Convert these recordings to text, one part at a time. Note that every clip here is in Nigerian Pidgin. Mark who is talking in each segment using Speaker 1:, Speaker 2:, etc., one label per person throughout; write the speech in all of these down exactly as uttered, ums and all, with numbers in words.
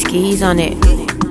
Speaker 1: Cascades on it.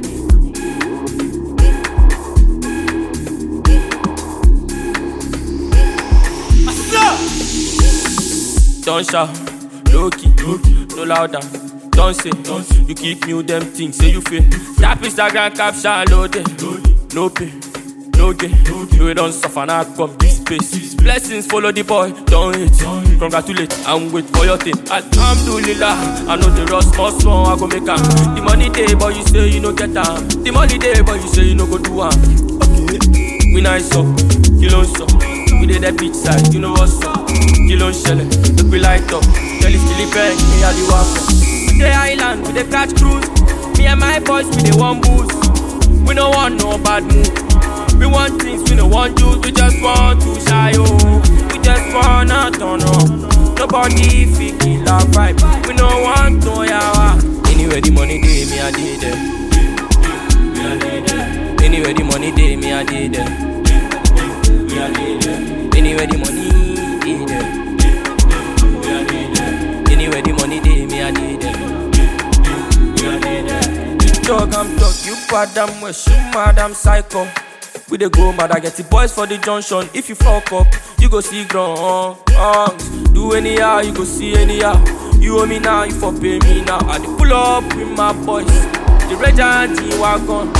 Speaker 2: Don't shout, low key, no louder. Don't say, you keep new them things, say you feel. Tap Instagram caption loaded, no pay, no gain. You don't suffer now, come this space. Blessings follow the boy, don't hate. Congratulate and wait for your thing. Alhamdulillah, I know the rust must small, I go make am. The money day, but you say you no get am. The money day, but you say you no go do am. Okay, we nice up, kill on so. We did that beach side, you know what's up. Kill on shell, look we light up. Tell it still bang, me a the walker. We the island, we the catch cruise. Me and my boys, we the one booze. We don't want no bad mood. We want things, we don't want juice. We just want to shy, oh. We just wanna turn up. Nobody feel kill our vibe. We don't want no yawa. Anyway the money day, me a did it. Me a did it. Anyway the money day, me a did it. Me a did it. Anyway the money day, me a did it. Anyway the money day, me a did it. Me a did it. Dog I'm dog, you bad damn wish, you madam psycho. We dey go mad, I get the boys for the junction. If you fuck up, you go see ground. Do anyhow, you go see anyhow. You owe me now, you for pay me now. I dey pull up with my boys, the red and the wagon.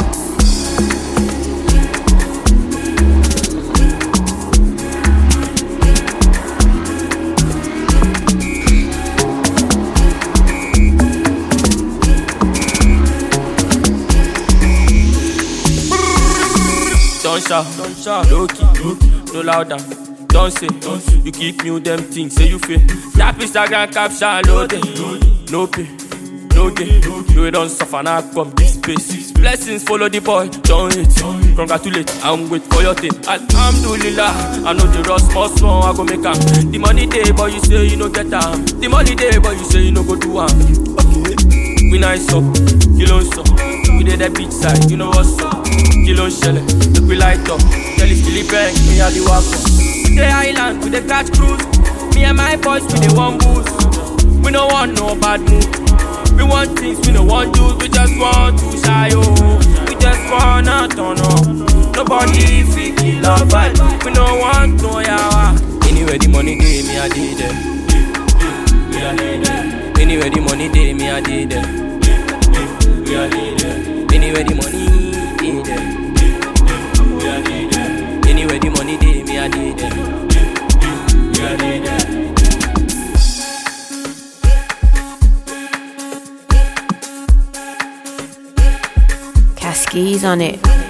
Speaker 2: Don't shout, don't shout, low key, no louder. Don't say, you keep new them things, say you feel. Tap Instagram caption loaded, no pay, no gain. You don't suffer now, come this space. Blessings follow the boy, don't hate. Congratulate and wait for your thing. Alhamdulillah, I know the rust must small, I go make am. The money day, but you say you no get am. The money day, but you say you no go do am. Okay, we nice up, kill on so. We did that beach side, you know what's up. Kill on shell, look we light up. Tell it still bang, me a the walker. We the island, we the catch cruise. Me and my boys, we the one booze. We don't want no bad mood. We want things, we don't want juice. We just want to shy, oh. We just wanna turn up. Nobody feel kill our vibe. We don't want no yawa. Anyway the money day, me a did it. Me a did it. Anyway the money day, me a did it. Me a did it. Anyway the money day, me a did it. Anyway the money day, me a did it. Me a did it.
Speaker 1: Cascades on it.